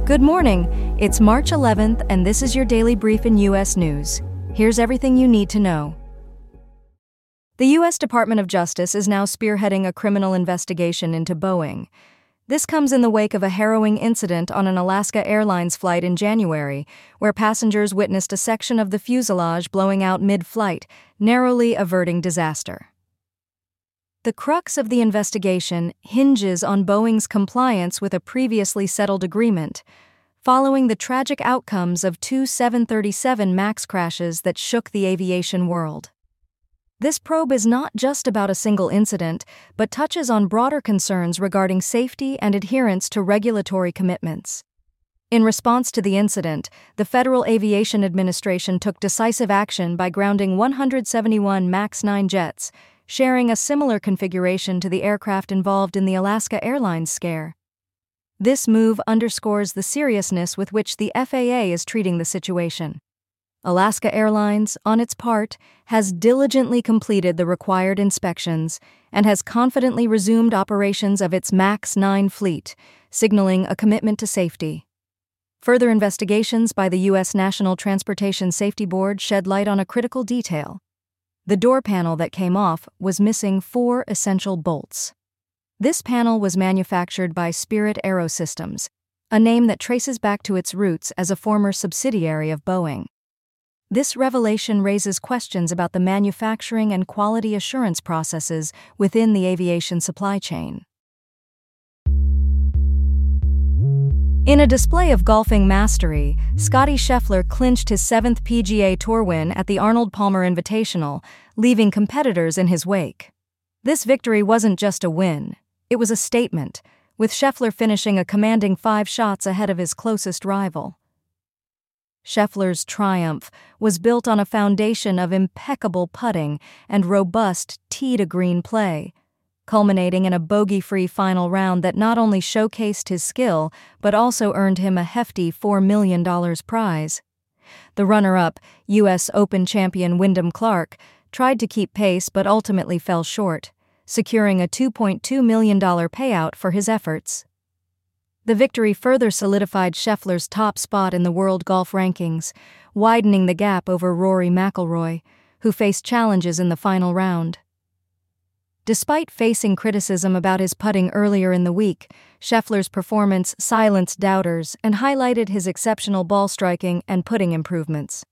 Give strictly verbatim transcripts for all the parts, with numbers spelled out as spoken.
Good morning. It's March eleventh, and this is your daily brief in U S news. Here's everything you need to know. The U S Department of Justice is now spearheading a criminal investigation into Boeing. This comes in the wake of a harrowing incident on an Alaska Airlines flight in January, where passengers witnessed a section of the fuselage blowing out mid-flight, narrowly averting disaster. The crux of the investigation hinges on Boeing's compliance with a previously settled agreement, following the tragic outcomes of two seven thirty-seven MAX crashes that shook the aviation world. This probe is not just about a single incident, but touches on broader concerns regarding safety and adherence to regulatory commitments. In response to the incident, the Federal Aviation Administration took decisive action by grounding one hundred seventy-one MAX nine jets, sharing a similar configuration to the aircraft involved in the Alaska Airlines scare. This move underscores the seriousness with which the F A A is treating the situation. Alaska Airlines, on its part, has diligently completed the required inspections and has confidently resumed operations of its MAX nine fleet, signaling a commitment to safety. Further investigations by the U S National Transportation Safety Board shed light on a critical detail. The door panel that came off was missing four essential bolts. This panel was manufactured by Spirit Aerosystems, a name that traces back to its roots as a former subsidiary of Boeing. This revelation raises questions about the manufacturing and quality assurance processes within the aviation supply chain. In a display of golfing mastery, Scottie Scheffler clinched his seventh P G A Tour win at the Arnold Palmer Invitational, leaving competitors in his wake. This victory wasn't just a win, it was a statement, with Scheffler finishing a commanding five shots ahead of his closest rival. Scheffler's triumph was built on a foundation of impeccable putting and robust tee-to-green play, culminating in a bogey-free final round that not only showcased his skill, but also earned him a hefty four million dollars prize. The runner-up, U S Open champion Wyndham Clark, tried to keep pace but ultimately fell short, securing a two point two million dollars payout for his efforts. The victory further solidified Scheffler's top spot in the world golf rankings, widening the gap over Rory McIlroy, who faced challenges in the final round. Despite facing criticism about his putting earlier in the week, Scheffler's performance silenced doubters and highlighted his exceptional ball striking and putting improvements.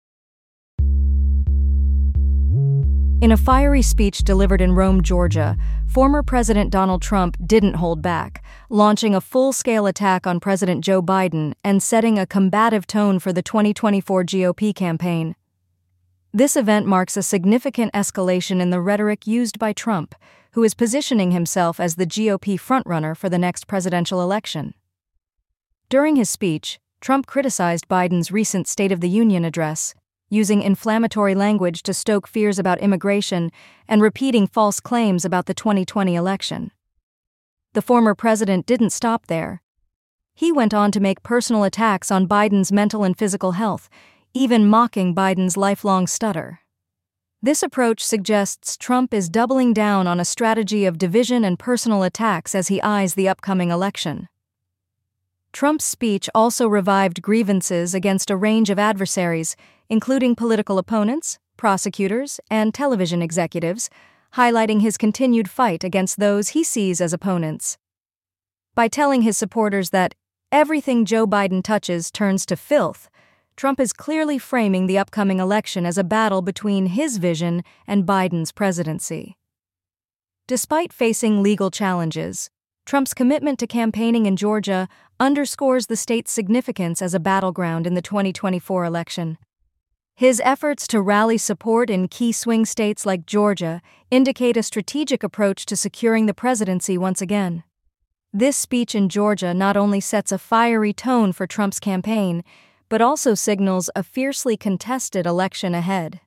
In a fiery speech delivered in Rome, Georgia, former President Donald Trump didn't hold back, launching a full-scale attack on President Joe Biden and setting a combative tone for the twenty twenty-four G O P campaign. This event marks a significant escalation in the rhetoric used by Trump, who is positioning himself as the G O P frontrunner for the next presidential election. During his speech, Trump criticized Biden's recent State of the Union address, using inflammatory language to stoke fears about immigration and repeating false claims about the twenty twenty election. The former president didn't stop there. He went on to make personal attacks on Biden's mental and physical health, even mocking Biden's lifelong stutter. This approach suggests Trump is doubling down on a strategy of division and personal attacks as he eyes the upcoming election. Trump's speech also revived grievances against a range of adversaries, including political opponents, prosecutors, and television executives, highlighting his continued fight against those he sees as opponents. By telling his supporters that everything Joe Biden touches turns to filth, Trump is clearly framing the upcoming election as a battle between his vision and Biden's presidency. Despite facing legal challenges, Trump's commitment to campaigning in Georgia underscores the state's significance as a battleground in the twenty twenty-four election. His efforts to rally support in key swing states like Georgia indicate a strategic approach to securing the presidency once again. This speech in Georgia not only sets a fiery tone for Trump's campaign, but also signals a fiercely contested election ahead.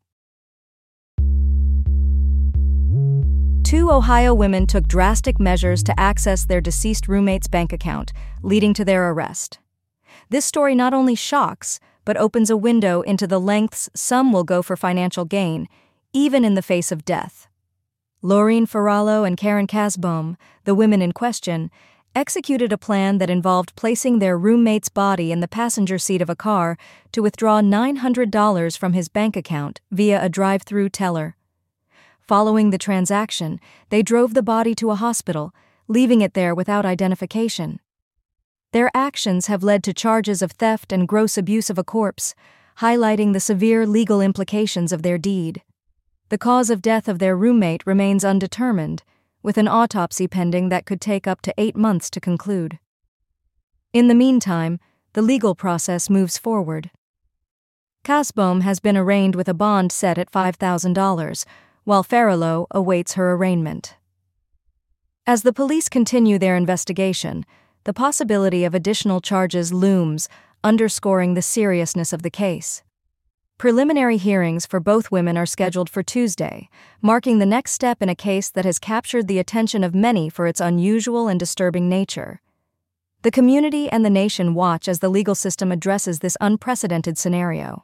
Two Ohio women took drastic measures to access their deceased roommate's bank account, leading to their arrest. This story not only shocks, but opens a window into the lengths some will go for financial gain, even in the face of death. Laureen Ferrallo and Karen Kasbohm, the women in question, executed a plan that involved placing their roommate's body in the passenger seat of a car to withdraw nine hundred dollars from his bank account via a drive-through teller. Following the transaction, they drove the body to a hospital, leaving it there without identification. Their actions have led to charges of theft and gross abuse of a corpse, highlighting the severe legal implications of their deed. The cause of death of their roommate remains undetermined, with an autopsy pending that could take up to eight months to conclude. In the meantime, the legal process moves forward. Kasbohm has been arraigned with a bond set at five thousand dollars, while Farolo awaits her arraignment. As the police continue their investigation, the possibility of additional charges looms, underscoring the seriousness of the case. Preliminary hearings for both women are scheduled for Tuesday, marking the next step in a case that has captured the attention of many for its unusual and disturbing nature. The community and the nation watch as the legal system addresses this unprecedented scenario.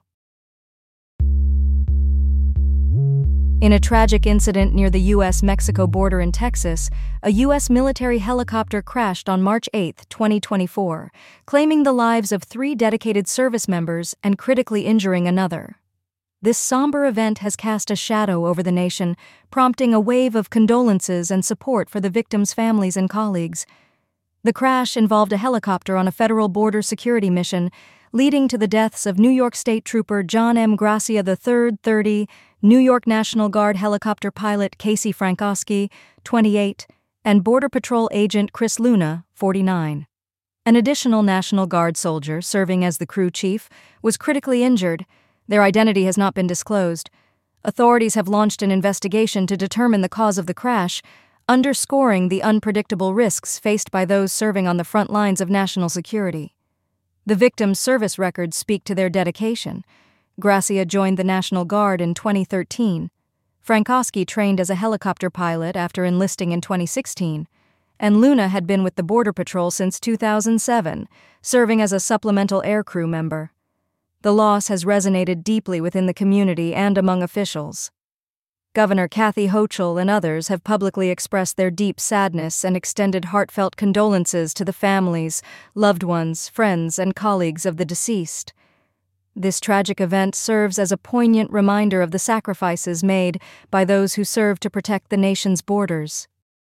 In a tragic incident near the U S Mexico border in Texas, a U S military helicopter crashed on March eighth, twenty twenty-four, claiming the lives of three dedicated service members and critically injuring another. This somber event has cast a shadow over the nation, prompting a wave of condolences and support for the victims' families and colleagues. The crash involved a helicopter on a federal border security mission, leading to the deaths of New York State Trooper John M. Gracia the third, thirty, New York National Guard helicopter pilot Casey Frankowski, twenty-eight, and Border Patrol agent Chris Luna, forty-nine. An additional National Guard soldier, serving as the crew chief, was critically injured. Their identity has not been disclosed. Authorities have launched an investigation to determine the cause of the crash, underscoring the unpredictable risks faced by those serving on the front lines of national security. The victims' service records speak to their dedication. Gracia joined the National Guard in twenty thirteen. Frankowski trained as a helicopter pilot after enlisting in twenty sixteen. And Luna had been with the Border Patrol since two thousand seven, serving as a supplemental aircrew member. The loss has resonated deeply within the community and among officials. Governor Kathy Hochul and others have publicly expressed their deep sadness and extended heartfelt condolences to the families, loved ones, friends, and colleagues of the deceased. This tragic event serves as a poignant reminder of the sacrifices made by those who serve to protect the nation's borders.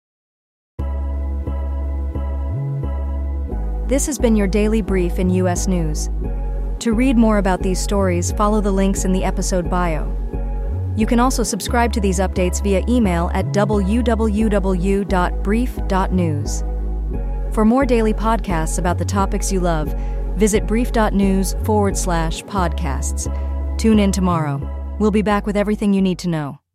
This has been your daily brief in U S News. To read more about these stories, follow the links in the episode bio. You can also subscribe to these updates via email at w w w dot brief dot news. For more daily podcasts about the topics you love, visit brief.news forward slash podcasts. Tune in tomorrow. We'll be back with everything you need to know.